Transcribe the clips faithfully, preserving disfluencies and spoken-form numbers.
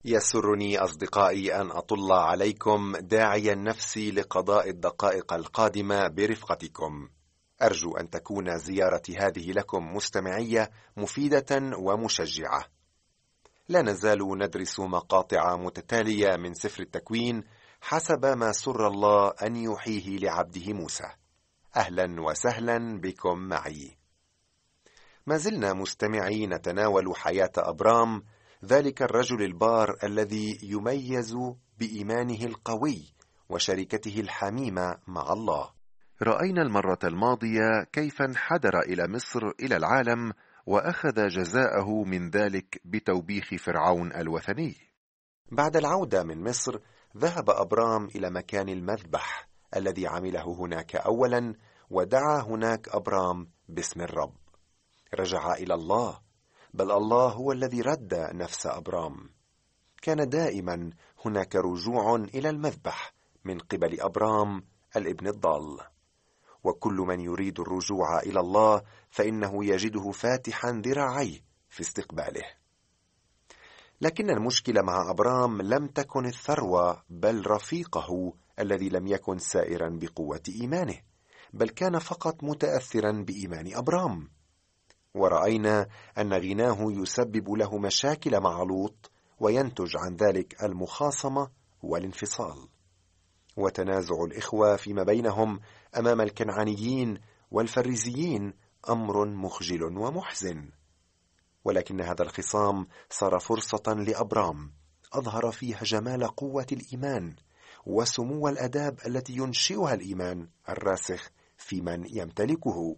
يسرني أصدقائي أن أطل عليكم داعيا نفسي لقضاء الدقائق القادمة برفقتكم. أرجو أن تكون زيارتي هذه لكم مستمعية مفيدة ومشجعة. لا نزال ندرس مقاطع متتالية من سفر التكوين حسب ما سر الله أن يوحيه لعبده موسى. أهلا وسهلا بكم معي. ما زلنا مستمعي نتناول حياة أبرام، ذلك الرجل البار الذي يميز بإيمانه القوي وشركته الحميمة مع الله. رأينا المرة الماضية كيف انحدر إلى مصر إلى العالم وأخذ جزاءه من ذلك بتوبيخ فرعون الوثني. بعد العودة من مصر ذهب أبرام إلى مكان المذبح الذي عمله هناك أولا، ودعا هناك أبرام باسم الرب. رجع إلى الله، بل الله هو الذي رد نفس أبرام. كان دائما هناك رجوع إلى المذبح من قبل أبرام الابن الضال، وكل من يريد الرجوع إلى الله فإنه يجده فاتحا ذراعيه في استقباله. لكن المشكلة مع أبرام لم تكن الثروة، بل رفيقه الذي لم يكن سائرا بقوة إيمانه، بل كان فقط متأثرا بإيمان أبرام. ورأينا أن غناه يسبب له مشاكل مع لوط، وينتج عن ذلك المخاصمة والانفصال وتنازع الإخوة فيما بينهم أمام الكنعانيين والفريزيين أمر مخجل ومحزن. ولكن هذا الخصام صار فرصة لأبرام أظهر فيها جمال قوة الإيمان وسمو الآداب التي ينشئها الإيمان الراسخ في من يمتلكه.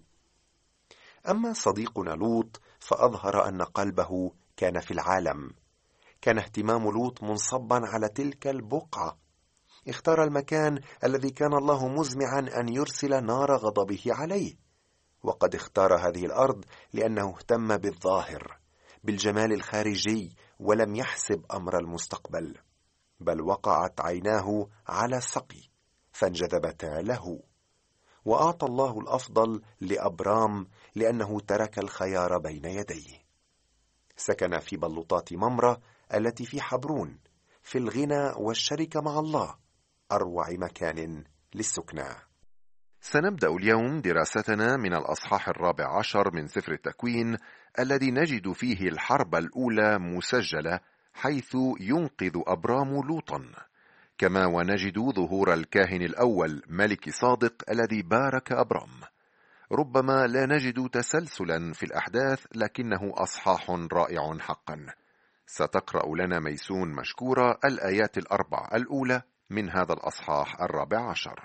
أما صديقنا لوط فأظهر أن قلبه كان في العالم. كان اهتمام لوط منصبا على تلك البقعة. اختار المكان الذي كان الله مزمعا أن يرسل نار غضبه عليه، وقد اختار هذه الأرض لأنه اهتم بالظاهر، بالجمال الخارجي، ولم يحسب أمر المستقبل، بل وقعت عيناه على السقي فانجذبتا له. وأعطى الله الأفضل لأبرام لأنه ترك الخيار بين يديه. سكن في بلوطات ممرة التي في حبرون، في الغنى والشركة مع الله، أروع مكان للسكنى. سنبدأ اليوم دراستنا من الأصحاح الرابع عشر من سفر التكوين، الذي نجد فيه الحرب الأولى مسجلة، حيث ينقذ أبرام لوطا، كما ونجد ظهور الكاهن الأول ملك صادق الذي بارك أبرام. ربما لا نجد تسلسلا في الأحداث، لكنه أصحاح رائع حقا. ستقرأ لنا ميسون مشكورة الآيات الأربع الأولى من هذا الأصحاح الرابع عشر.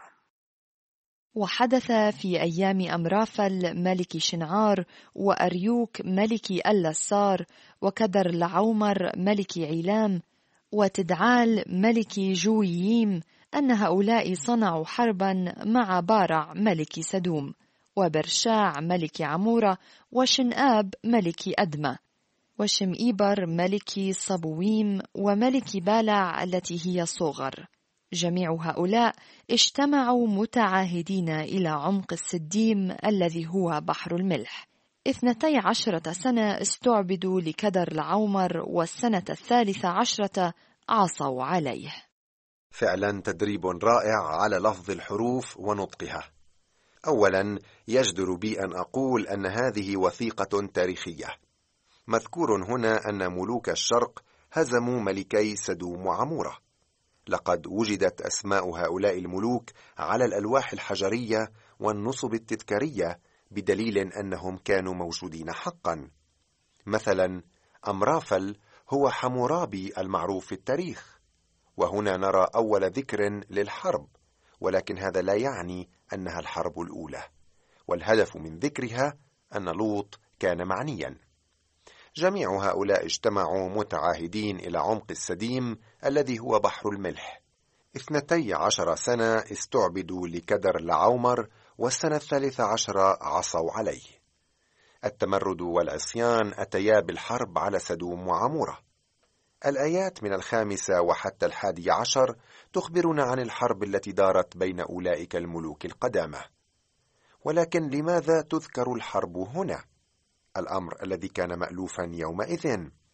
وحدث في أيام أمرافل ملك شنعار، وأريوك ملك ألسار، وكدر لعومر ملك عيلام، وتدعال ملك جوييم، أن هؤلاء صنعوا حربا مع بارع ملك سدوم، وبرشاع ملك عمورة، وشنآب ملك أدمة، وشمئيبر ملك صبويم، وملك بالع التي هي صغر. جميع هؤلاء اجتمعوا متعاهدين إلى عمق السديم الذي هو بحر الملح. اثنتي عشرة سنة استعبدوا لكدر العومر، والسنة الثالثة عشرة عصوا عليه. فعلا تدريب رائع على لفظ الحروف ونطقها. أولا، يجدر بي أن أقول أن هذه وثيقة تاريخية. مذكور هنا أن ملوك الشرق هزموا ملكي سدوم وعمورة. لقد وجدت أسماء هؤلاء الملوك على الألواح الحجرية والنصب التذكارية، بدليل أنهم كانوا موجودين حقا. مثلا أمرافل هو حمورابي المعروف في التاريخ، وهنا نرى أول ذكر للحرب، ولكن هذا لا يعني أنها الحرب الأولى، والهدف من ذكرها أن لوط كان معنيا. جميع هؤلاء اجتمعوا متعاهدين إلى عمق السديم الذي هو بحر الملح. اثنتي عشر سنة استعبدوا لكدر لعومر، والسنة الثالثة عشر عصوا عليه. التمرد والعصيان أتيا بالحرب على سدوم وعمورة. الآيات من الخامسة وحتى الحادي عشر تخبرنا عن الحرب التي دارت بين أولئك الملوك القدامى. ولكن لماذا تذكر الحرب هنا؟ الأمر الذي كان مألوفا يومئذ.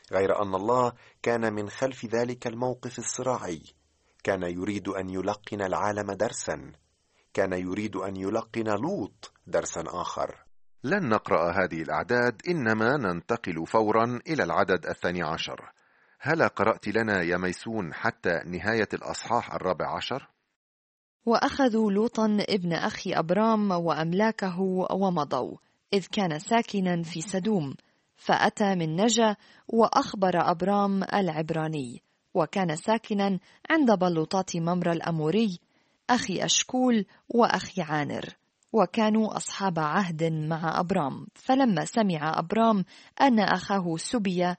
غير أن الله كان من خلف ذلك الموقف الصراعي، كان يريد أن يلقن العالم درسا، كان يريد أن يلقن لوط درسا آخر. لن نقرأ هذه الأعداد، إنما ننتقل فورا إلى العدد الثاني عشر. هل قرأت لنا يا ميسون حتى نهاية الأصحاح الرابع عشر؟ وأخذوا لوطا ابن أخي أبرام وأملاكه ومضوا، إذ كان ساكنا في سدوم، فأتى من نجا وأخبر أبرام العبراني، وكان ساكنا عند بلوطات ممرة الأموري أخي أشكول وأخي عانر، وكانوا أصحاب عهد مع أبرام. فلما سمع أبرام أن أخاه سبي،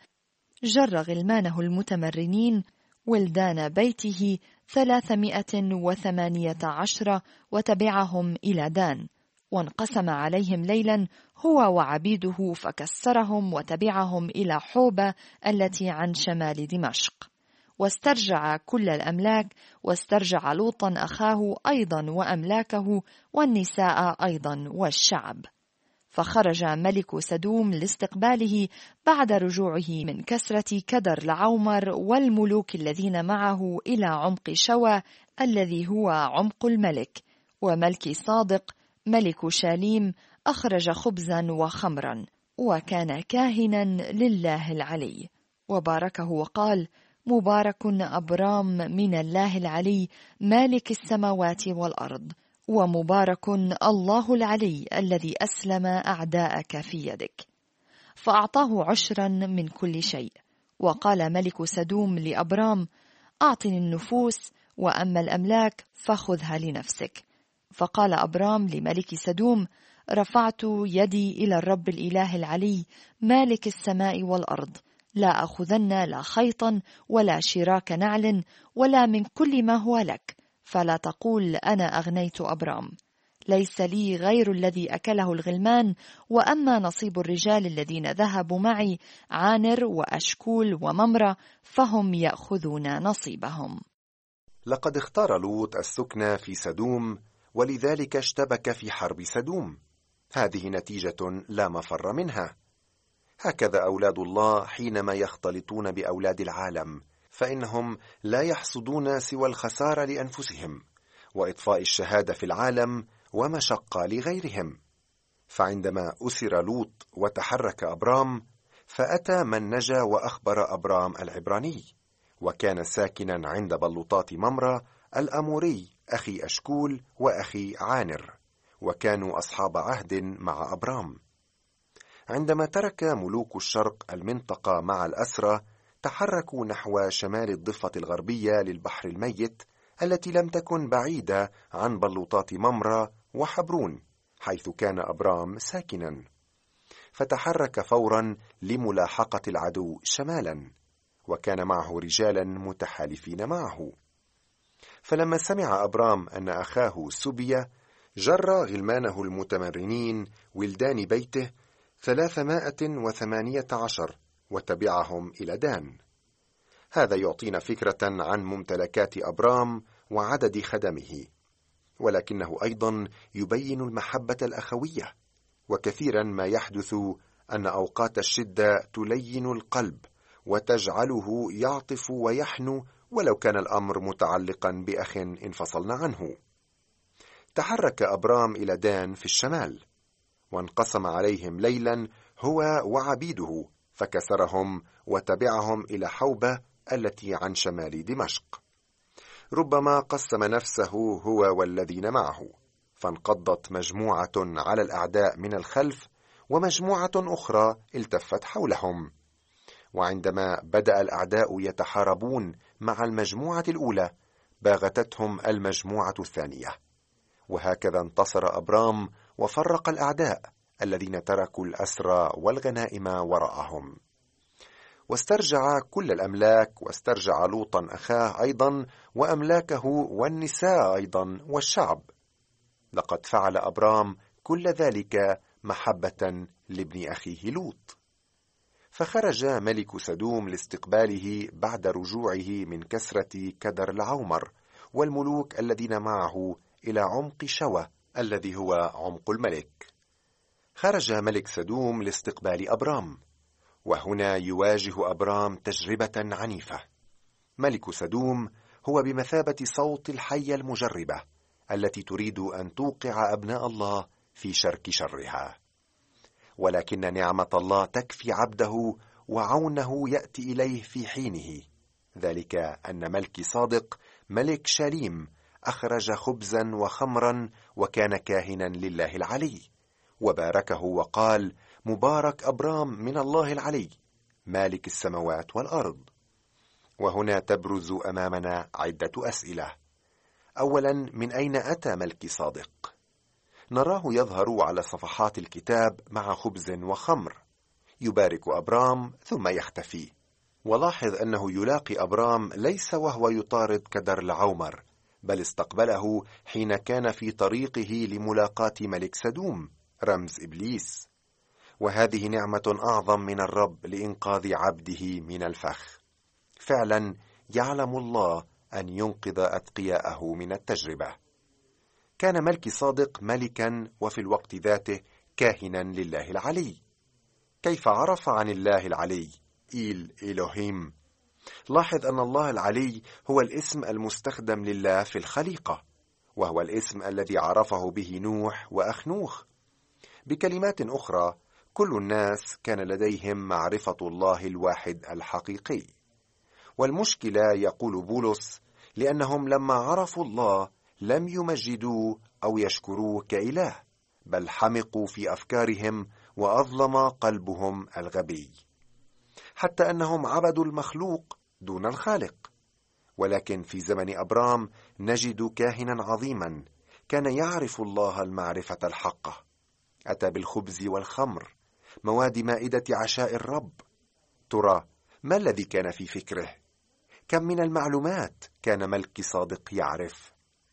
جر غلمانه المتمرنين ولدان بيته ثلاثمائة وثمانية عشر وتبعهم إلى دان، وانقسم عليهم ليلا هو وعبيده، فكسرهم وتبعهم إلى حوبة التي عن شمال دمشق. واسترجع كل الأملاك، واسترجع لوطا أخاه أيضا وأملاكه والنساء أيضا والشعب. فخرج ملك سدوم لاستقباله بعد رجوعه من كسرة كدر لعومر والملوك الذين معه إلى عمق شوى الذي هو عمق الملك. وملك صادق ملك شاليم أخرج خبزا وخمرا، وكان كاهنا لله العلي، وباركه وقال: مبارك أبرام من الله العلي مالك السماوات والأرض، ومبارك الله العلي الذي أسلم أعداءك في يدك. فأعطاه عشرا من كل شيء. وقال ملك سدوم لأبرام: أعطني النفوس، وأما الأملاك فخذها لنفسك. فقال أبرام لملك سدوم: رفعت يدي إلى الرب الإله العلي مالك السماء والأرض، لا أخذن لا خيطا ولا شراك نعل ولا من كل ما هو لك، فلا تقول أنا أغنيت أبرام. ليس لي غير الذي أكله الغلمان، وأما نصيب الرجال الذين ذهبوا معي عانر وأشكول وممرة فهم يأخذون نصيبهم. لقد اختار لوط السكن في سدوم، ولذلك اشتبك في حرب سدوم. هذه نتيجة لا مفر منها. هكذا أولاد الله حينما يختلطون بأولاد العالم، فإنهم لا يحصدون سوى الخسارة لأنفسهم وإطفاء الشهادة في العالم ومشقة لغيرهم. فعندما أسر لوط وتحرك أبرام، فأتى من نجا وأخبر أبرام العبراني، وكان ساكنا عند بلوطات ممرة الأموري أخي أشكول وأخي عانر، وكانوا أصحاب عهد مع أبرام. عندما ترك ملوك الشرق المنطقة مع الأسرى، تحركوا نحو شمال الضفة الغربية للبحر الميت التي لم تكن بعيدة عن بلوطات ممرة وحبرون حيث كان أبرام ساكنا. فتحرك فورا لملاحقة العدو شمالا، وكان معه رجالا متحالفين معه. فلما سمع أبرام أن أخاه سبي، جر غلمانه المتمرنين ولدان بيته ثلاثمائة وثمانية عشر وتبعهم إلى دان. هذا يعطينا فكرة عن ممتلكات أبرام وعدد خدمه، ولكنه أيضا يبين المحبة الأخوية. وكثيرا ما يحدث أن أوقات الشدة تلين القلب وتجعله يعطف ويحنو، ولو كان الأمر متعلقا بأخ انفصلنا عنه. تحرك أبرام إلى دان في الشمال، وانقسم عليهم ليلا هو وعبيده، فكسرهم وتبعهم إلى حوبة التي عن شمال دمشق. ربما قسم نفسه هو والذين معه، فانقضت مجموعة على الأعداء من الخلف، ومجموعة أخرى التفت حولهم. وعندما بدأ الأعداء يتحاربون مع المجموعة الأولى، باغتتهم المجموعة الثانية، وهكذا انتصر أبرام وفرق الأعداء الذين تركوا الأسرى والغنائم وراءهم. واسترجع كل الأملاك، واسترجع لوطا أخاه أيضا وأملاكه والنساء أيضا والشعب. لقد فعل أبرام كل ذلك محبة لابن أخيه لوط. فخرج ملك سدوم لاستقباله بعد رجوعه من كسرة كدر العومر والملوك الذين معه إلى عمق شوى الذي هو عمق الملك. خرج ملك سدوم لاستقبال أبرام، وهنا يواجه أبرام تجربة عنيفة. ملك سدوم هو بمثابة صوت الحية المجربة التي تريد أن توقع أبناء الله في شرك شرها، ولكن نعمة الله تكفي عبده وعونه يأتي إليه في حينه، ذلك أن ملك صادق ملك شليم أخرج خبزا وخمرا وكان كاهنا لله العلي، وباركه وقال: مبارك أبرام من الله العلي مالك السماوات والأرض. وهنا تبرز أمامنا عدة أسئلة. أولا، من أين أتى ملك صادق؟ نراه يظهر على صفحات الكتاب مع خبز وخمر، يبارك أبرام ثم يختفي. ولاحظ أنه يلاقي أبرام ليس وهو يطارد كدر العومر، بل استقبله حين كان في طريقه لملاقاة ملك سدوم رمز إبليس، وهذه نعمة أعظم من الرب لإنقاذ عبده من الفخ. فعلا يعلم الله أن ينقذ أتقياءه من التجربة. كان ملك صادق ملكا وفي الوقت ذاته كاهنا لله العلي. كيف عرف عن الله العلي إيل إلهيم؟ لاحظ أن الله العلي هو الاسم المستخدم لله في الخليقة، وهو الاسم الذي عرفه به نوح وأخنوخ. بكلمات أخرى، كل الناس كان لديهم معرفة الله الواحد الحقيقي. والمشكلة، يقول بولس، لأنهم لما عرفوا الله لم يمجدوه أو يشكروه كإله، بل حمقوا في أفكارهم وأظلم قلبهم الغبي، حتى أنهم عبدوا المخلوق دون الخالق. ولكن في زمن أبرام نجد كاهنا عظيما كان يعرف الله المعرفة الحقة. أتى بالخبز والخمر، مواد مائدة عشاء الرب. ترى ما الذي كان في فكره؟ كم من المعلومات كان ملك صادق يعرف؟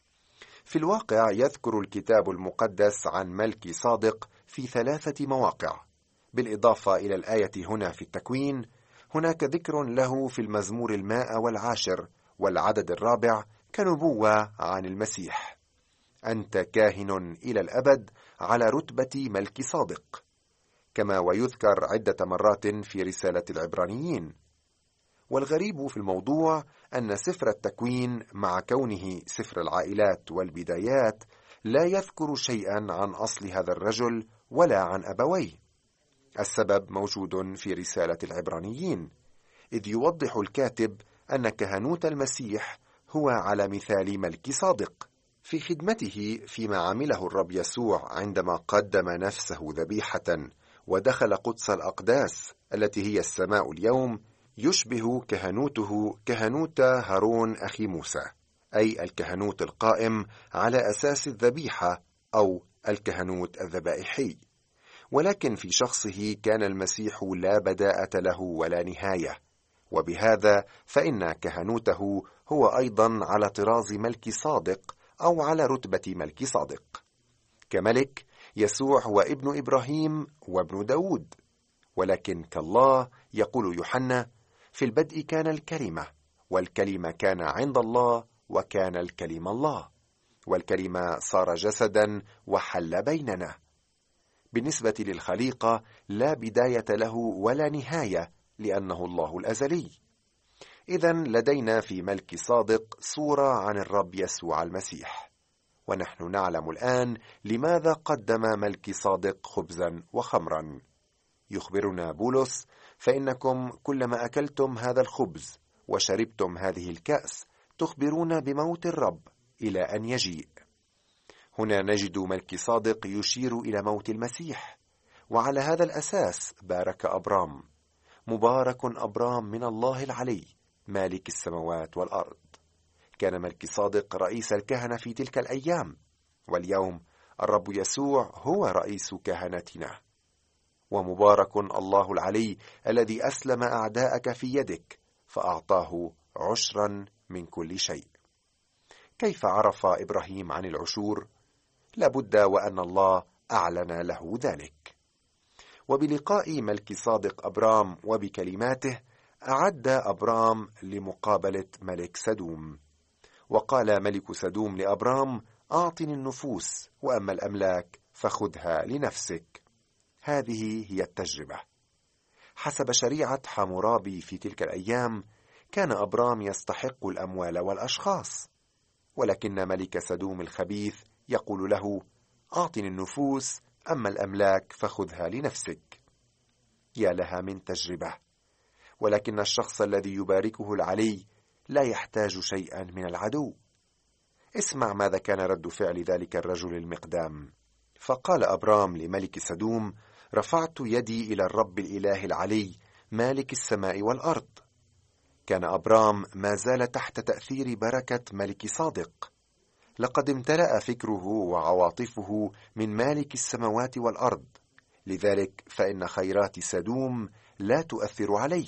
في الواقع يذكر الكتاب المقدس عن ملك صادق في ثلاثة مواقع، بالإضافة إلى الآية هنا في التكوين. هناك ذكر له في المزمور المائة والعاشر والعدد الرابع كنبوة عن المسيح: أنت كاهن إلى الأبد على رتبة ملك صادق، كما ويذكر عدة مرات في رسالة العبرانيين. والغريب في الموضوع أن سفر التكوين مع كونه سفر العائلات والبدايات لا يذكر شيئا عن أصل هذا الرجل ولا عن أبويه. السبب موجود في رسالة العبرانيين، إذ يوضح الكاتب أن كهنوت المسيح هو على مثال ملك صادق في خدمته فيما عمله الرب يسوع عندما قدم نفسه ذبيحة ودخل قدس الأقداس التي هي السماء اليوم. يشبه كهنوته كهنوت هارون أخي موسى، أي الكهنوت القائم على أساس الذبيحة أو الكهنوت الذبائحي. ولكن في شخصه كان المسيح لا بداءة له ولا نهاية، وبهذا فإن كهنوته هو أيضا على طراز ملك صادق أو على رتبة ملك صادق. كملك، يسوع هو ابن إبراهيم وابن داود، ولكن كالله يقول يوحنا: في البدء كان الكلمة، والكلمة كان عند الله، وكان الكلمة الله، والكلمة صار جسدا وحل بيننا. بالنسبة للخليقة لا بداية له ولا نهاية، لأنه الله الأزلي. إذن لدينا في ملك صادق صورة عن الرب يسوع المسيح، ونحن نعلم الآن لماذا قدم ملك صادق خبزا وخمرا. يخبرنا بولس: فإنكم كلما أكلتم هذا الخبز وشربتم هذه الكأس تخبرون بموت الرب إلى أن يجيء. هنا نجد ملك صادق يشير إلى موت المسيح، وعلى هذا الأساس بارك أبرام: مبارك أبرام من الله العلي مالك السماوات والأرض. كان ملك صادق رئيس الكهنة في تلك الأيام، واليوم الرب يسوع هو رئيس كهنتنا. ومبارك الله العلي الذي أسلم أعداءك في يدك فأعطاه عشرا من كل شيء. كيف عرف إبراهيم عن العشور؟ لابد وأن الله أعلن له ذلك. وبلقاء ملك صادق أبرام وبكلماته أعد أبرام لمقابلة ملك سدوم، وقال ملك سدوم لأبرام: أعطني النفوس، وأما الأملاك فخذها لنفسك. هذه هي التجربة. حسب شريعة حمورابي في تلك الأيام كان أبرام يستحق الأموال والأشخاص، ولكن ملك سدوم الخبيث يقول له: أعطني النفوس، أما الأملاك فخذها لنفسك. يا لها من تجربة! ولكن الشخص الذي يباركه العلي لا يحتاج شيئا من العدو. اسمع ماذا كان رد فعل ذلك الرجل المقدام. فقال أبرام لملك سدوم: رفعت يدي إلى الرب الإله العلي مالك السماء والأرض. كان أبرام ما زال تحت تأثير بركة ملك صادق، لقد امتلأ فكره وعواطفه من مالك السماوات والأرض، لذلك فإن خيرات سدوم لا تؤثر عليه.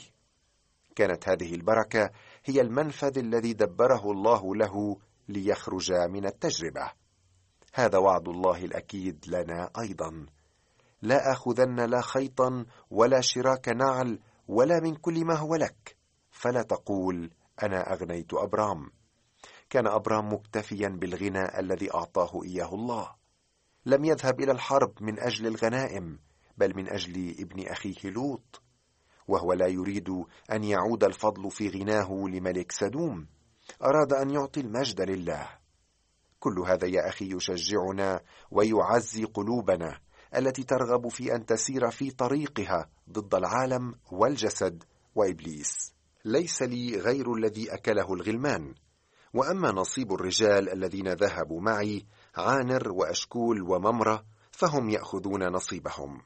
كانت هذه البركة هي المنفذ الذي دبره الله له ليخرج من التجربة. هذا وعد الله الأكيد لنا أيضا: لا آخذن لا خيطا ولا شراك نعل ولا من كل ما هو لك، فلا تقول أنا أغنيت أبرام. كان أبرام مكتفيا بالغنى الذي أعطاه إياه الله. لم يذهب إلى الحرب من أجل الغنائم، بل من أجل ابن أخيه لوط، وهو لا يريد أن يعود الفضل في غناه لملك سدوم، أراد أن يعطي المجد لله. كل هذا يا أخي يشجعنا ويعزي قلوبنا التي ترغب في أن تسير في طريقها ضد العالم والجسد وإبليس. ليس لي غير الذي أكله الغلمان، وأما نصيب الرجال الذين ذهبوا معي عانر وأشكول وممرة فهم يأخذون نصيبهم.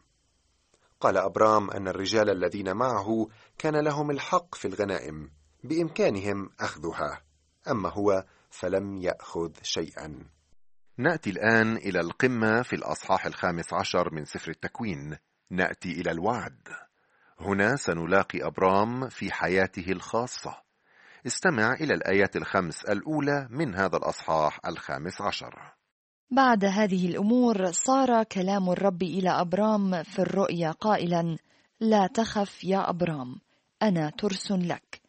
قال أبرام أن الرجال الذين معه كان لهم الحق في الغنائم، بإمكانهم أخذها، أما هو فلم يأخذ شيئا. نأتي الآن إلى القمة في الأصحاح الخامس عشر من سفر التكوين. نأتي إلى الوعد. هنا سنلاقي أبرام في حياته الخاصة. استمع إلى الآيات الخمس الأولى من هذا الأصحاح الخامس عشر. بعد هذه الأمور صار كلام الرب إلى أبرام في الرؤيا قائلا: لا تخف يا أبرام، أنا ترس لك،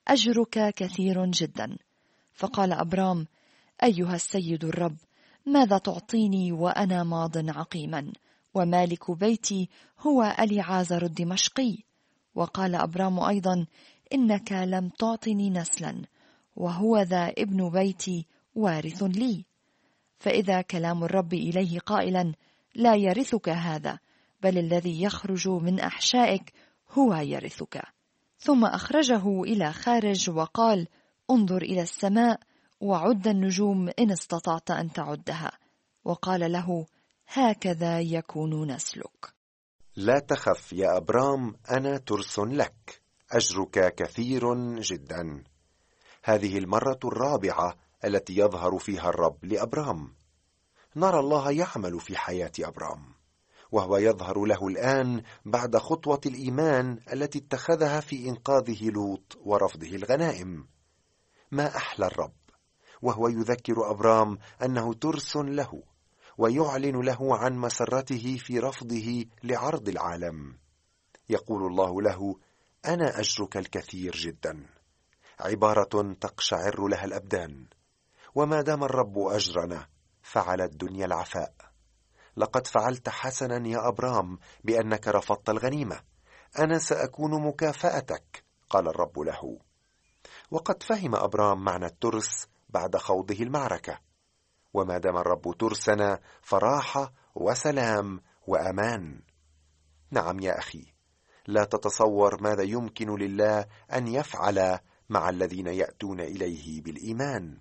أجرك كثير جدا. فقال أبرام: أيها السيد الرب، ماذا تعطيني وأنا ماض عقيما، ومالك بيتي هو أليعازر الدمشقي؟ وقال أبرام أيضا: إنك لم تعطني نسلا، وهو ذا ابن بيتي وارث لي. فإذا كلام الرب إليه قائلا: لا يرثك هذا، بل الذي يخرج من أحشائك هو يرثك. ثم أخرجه إلى خارج وقال: انظر إلى السماء وعد النجوم إن استطعت أن تعدها. وقال له: هكذا يكون نسلك. لا تخف يا أبرام، أنا ترس لك، أجرك كثير جدا. هذه المرة الرابعة التي يظهر فيها الرب لأبرام. نرى الله يعمل في حياة أبرام، وهو يظهر له الآن بعد خطوة الإيمان التي اتخذها في إنقاذه لوط ورفضه الغنائم. ما أحلى الرب، وهو يذكر أبرام أنه ترس له، ويعلن له عن مسرته في رفضه لعرض العالم. يقول الله له: أنا أجرك الكثير جدا، عبارة تقشعر لها الأبدان. وما دام الرب أجرنا فعل الدنيا العفاء. لقد فعلت حسنا يا أبرام بأنك رفضت الغنيمة، أنا سأكون مكافأتك، قال الرب له. وقد فهم أبرام معنى الترس بعد خوضه المعركة. وما دام الرب ترسنا فراحة وسلام وأمان. نعم يا أخي، لا تتصور ماذا يمكن لله أن يفعل مع الذين يأتون إليه بالإيمان.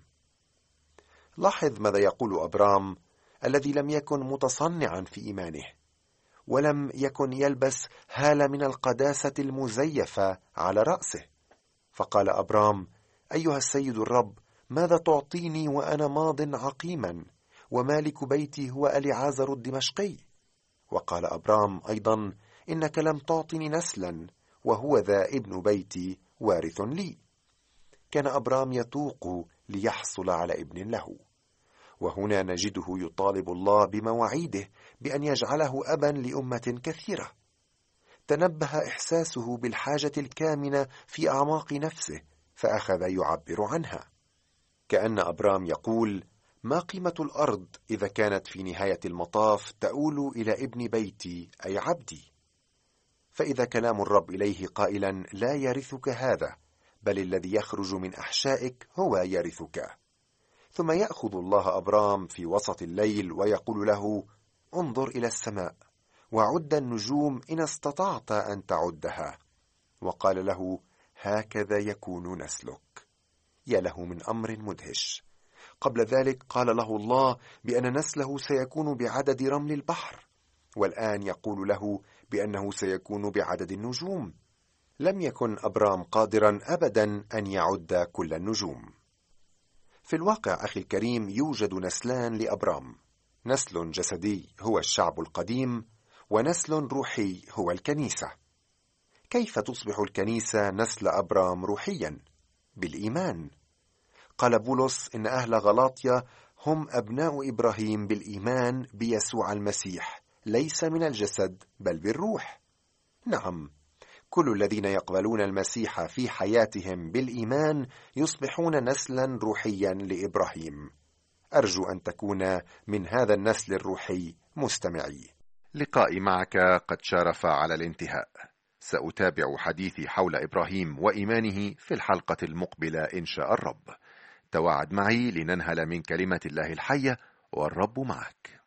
لاحظ ماذا يقول أبرام الذي لم يكن متصنعا في إيمانه، ولم يكن يلبس هالة من القداسة المزيفة على رأسه. فقال أبرام: أيها السيد الرب، ماذا تعطيني وأنا ماض عقيما، ومالك بيتي هو أليعازر الدمشقي؟ وقال أبرام أيضا: إنك لم تعطني نسلا، وهو ذا ابن بيتي وارث لي. كان أبرام يتوق ليحصل على ابن له، وهنا نجده يطالب الله بمواعيده بأن يجعله أبا لأمة كثيرة. تنبه إحساسه بالحاجة الكامنة في أعماق نفسه، فأخذ يعبر عنها. كأن أبرام يقول: ما قيمة الأرض إذا كانت في نهاية المطاف تؤول إلى ابن بيتي أي عبدي؟ فإذا كلام الرب إليه قائلا لا يرثك هذا، بل الذي يخرج من أحشائك هو يرثك. ثم يأخذ الله أبرام في وسط الليل ويقول له انظر إلى السماء وعد النجوم إن استطعت أن تعدها، وقال له هكذا يكون نسلك. يا له من أمر مدهش. قبل ذلك قال له الله بأن نسله سيكون بعدد رمل البحر، والآن يقول له بأنه سيكون بعدد النجوم. لم يكن أبرام قادرا أبدا أن يعد كل النجوم. في الواقع أخي الكريم يوجد نسلان لأبرام، نسل جسدي هو الشعب القديم، ونسل روحي هو الكنيسة. كيف تصبح الكنيسة نسل أبرام روحيا؟ بالإيمان. قال بولس إن أهل غلاطيا هم أبناء إبراهيم بالإيمان بيسوع المسيح، ليس من الجسد بل بالروح. نعم، كل الذين يقبلون المسيح في حياتهم بالإيمان يصبحون نسلا روحيا لإبراهيم. أرجو أن تكون من هذا النسل الروحي مستمعي. لقائي معك قد شارف على الانتهاء. سأتابع حديثي حول إبراهيم وإيمانه في الحلقة المقبلة إن شاء الرب. تواعد معي لننهل من كلمة الله الحية، والرب معك.